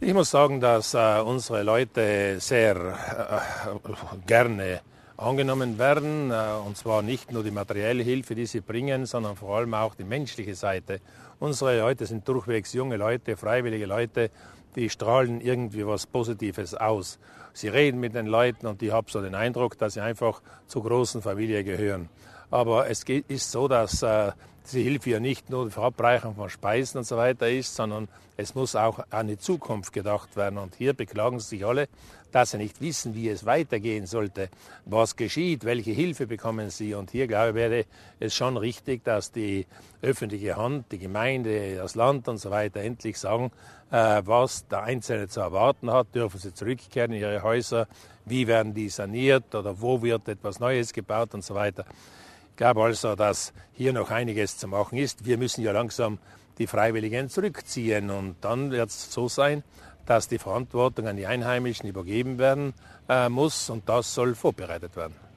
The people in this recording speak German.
Ich muss sagen, dass unsere Leute sehr gerne angenommen werden, und zwar nicht nur die materielle Hilfe, die sie bringen, sondern vor allem auch die menschliche Seite. Unsere Leute sind durchwegs junge Leute, freiwillige Leute, die strahlen irgendwie was Positives aus. Sie reden mit den Leuten und ich habe so den Eindruck, dass sie einfach zur großen Familie gehören. Aber es ist so, dass diese Hilfe ja nicht nur die Verabreichung von Speisen und so weiter ist, sondern es muss auch an die Zukunft gedacht werden. Und hier beklagen sich alle, dass sie nicht wissen, wie es weitergehen sollte, was geschieht, welche Hilfe bekommen sie. Und hier, glaube ich, wäre es schon richtig, dass die öffentliche Hand, die Gemeinde, das Land und so weiter endlich sagen, was der Einzelne zu erwarten hat. Dürfen sie zurückkehren in ihre Häuser? Wie werden die saniert oder wo wird etwas Neues gebaut und so weiter. Ich glaube also, dass hier noch einiges zu machen ist. Wir müssen ja langsam die Freiwilligen zurückziehen und dann wird es so sein, dass die Verantwortung an die Einheimischen übergeben werden muss und das soll vorbereitet werden.